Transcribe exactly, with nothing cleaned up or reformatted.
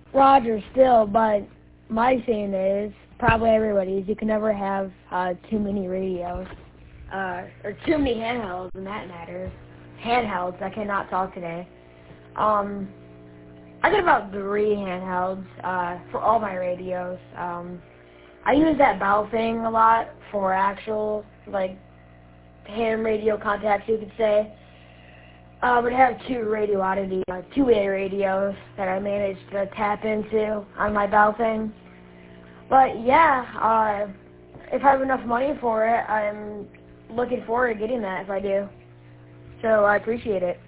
Roger, still, but my saying is, probably everybody's, you can never have uh, too many radios, uh, or too many handhelds, in that matter. Handhelds, I cannot talk today. Um, I got about three handhelds uh, for all my radios. Um, I use that Baofeng a lot for actual, like, ham radio contacts, you could say. Uh, but I have two Radio Oddity, uh, two-way radios that I managed to tap into on my Baofeng. But yeah, uh, if I have enough money for it, I'm looking forward to getting that if I do. So I appreciate it.